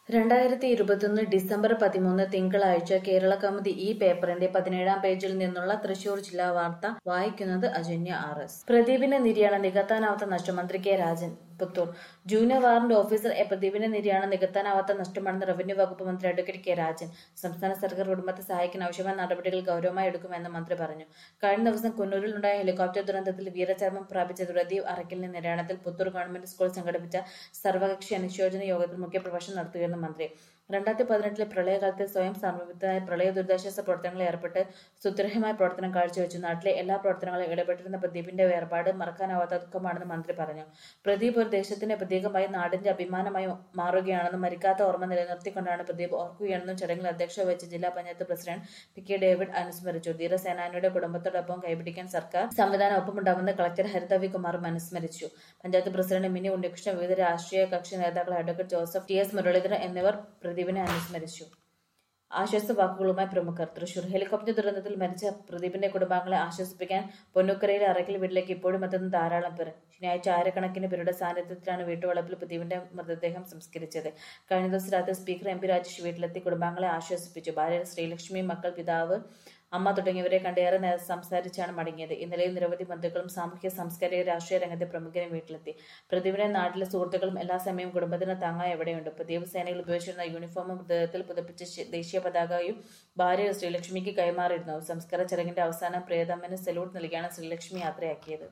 2021 December 13 തിങ്കളാഴ്ച കേരളകൗമുദി ഈ പേപ്പറിന്റെ 17-ാം പേജിൽ നിന്നുള്ള തൃശൂർ ജില്ലാ വാർത്ത വായിക്കുന്നത് അജന്യ ആർ.എസ്. പ്രദീപിന്റെ നിര്യാണം നികത്താനാവാത്ത നഷ്ടം മന്ത്രി K Rajan Puthur. Junior warrant officer പ്രദീപിന്റെ നിര്യാണം നികത്താനാവാത്ത നഷ്ടമാണെന്ന് റവന്യൂ വകുപ്പ് മന്ത്രി അഡ്വക്കേറ്റ് കെ രാജൻ. സംസ്ഥാന സർക്കാർ കുടുംബത്തെ സഹായിക്കാൻ ആവശ്യമായ നടപടികൾ ഗൗരവമായി എടുക്കുമെന്ന് മന്ത്രി പറഞ്ഞു. കഴിഞ്ഞ ദിവസം കുന്നൂരിൽ ഉണ്ടായ ഹെലികോപ്റ്റർ ദുരന്തത്തിൽ വീരചരമം പ്രാപിച്ച പ്രദീപ് അറക്കലിന്റെ നിര്യാണത്തിൽ പുത്തൂർ ഗവൺമെന്റ് സ്കൂൾ സംഘടിപ്പിച്ച സർവകക്ഷി അനുശോചന യോഗത്തിൽ മുഖ്യപ്രഭാഷണം നടത്തുകയായിരുന്നു മന്ത്രി. 2018 പ്രളയകാലത്ത് സ്വയം സമർപ്പിതമായ പ്രളയ ദുരിതാശ്വാസ പ്രവർത്തനങ്ങളിൽ ഏർപ്പെട്ട് സുത്യർഹമായ പ്രവർത്തനം കാഴ്ചവെച്ചു. നാട്ടിലെ എല്ലാ പ്രവർത്തനങ്ങളിലും ഇടപെട്ടിരുന്ന പ്രദീപിന്റെ വേർപാട് മറക്കാനാവാത്ത ദുഃഖമാണെന്ന് മന്ത്രി പറഞ്ഞു. പ്രദീപ് ഒരു ദേശത്തിന്റെ പ്രതീകമായി നാടിന്റെ അഭിമാനമായി മാറുകയാണെന്നും മരിക്കാത്ത ഓർമ്മ നിലനിർത്തിക്കൊണ്ടാണ് പ്രദീപ് ഓർക്കുകയാണെന്നും ചടങ്ങിൽ അധ്യക്ഷത വഹിച്ച ജില്ലാ പഞ്ചായത്ത് പ്രസിഡന്റ് പി.കെ. ഡേവിഡ് അനുസ്മരിച്ചു. ധീരസേനാനിയുടെ കുടുംബത്തോടൊപ്പം കൈപിടിക്കാൻ സർക്കാർ സംവിധാനം ഒപ്പമുണ്ടാവുമെന്ന് കളക്ടർ ഹരിതവി കുമാറും അനുസ്മരിച്ചു. പഞ്ചായത്ത് പ്രസിഡന്റ് മിനി ഉണ്ണികൃഷ്ണൻ, വിവിധ രാഷ്ട്രീയ കക്ഷി നേതാക്കൾ അഡ്വക്കേറ്റ് ജോസഫ്, ടി.എസ്. മുരളീധരൻ എന്നിവർ പ്രദീപിനെ അനുസ്മരിച്ചു. ആശ്വാസ വാക്കുകളുമായി പ്രമുഖർ. തൃശൂർ. ഹെലികോപ്റ്റർ ദുരന്തത്തിൽ മരിച്ച പ്രദീപിന്റെ കുടുംബാംഗങ്ങളെ ആശ്വസിപ്പിക്കാൻ പൊന്നൂക്കരയിലെ അറക്കൽ വീട്ടിലേക്ക് ഇപ്പോഴും എത്തുന്ന ധാരാളം പേർ. ശനിയാഴ്ച ആയിരക്കണക്കിന് പേരുടെ സാന്നിധ്യത്തിലാണ് വീട്ടുവളപ്പിൽ പ്രദീപിന്റെ മൃതദേഹം സംസ്കരിച്ചത്. കഴിഞ്ഞ ദിവസം രാത്രി സ്പീക്കർ എം.പി. രാജേഷ് വീട്ടിലെത്തി കുടുംബാംഗങ്ങളെ ആശ്വസിപ്പിച്ചു. ഭാര്യ ശ്രീലക്ഷ്മി, മക്കൾ, പിതാവ്, അമ്മ തുടങ്ങിയവരെ കണ്ട് ഏറെ നേരം സംസാരിച്ചാണ് മടങ്ങിയത്. ഇന്നലെയും നിരവധി ബന്ധുക്കളും സാമൂഹ്യ സാംസ്കാരിക രാഷ്ട്രീയ രംഗത്തെ പ്രമുഖരും വീട്ടിലെത്തി. പ്രദീപിന്റെ നാട്ടിലെ സുഹൃത്തുക്കളും എല്ലാ സമയവും കുടുംബത്തിന് താങ്ങായി എവിടെയുണ്ട്. പ്രദീപ് സേനയിൽ ഉപയോഗിച്ചിരുന്ന യൂണിഫോമും മൃതദേഹത്തിൽ പുതപ്പിച്ച ദേശീയ പതാകയും ഭാര്യ ശ്രീലക്ഷ്മിക്ക് കൈമാറിയിരുന്നു. സംസ്കാര ചടങ്ങിന്റെ അവസാനം പ്രിയതമന് സല്യൂട്ട് നൽകിയാണ് ശ്രീലക്ഷ്മി യാത്രയാക്കിയത്.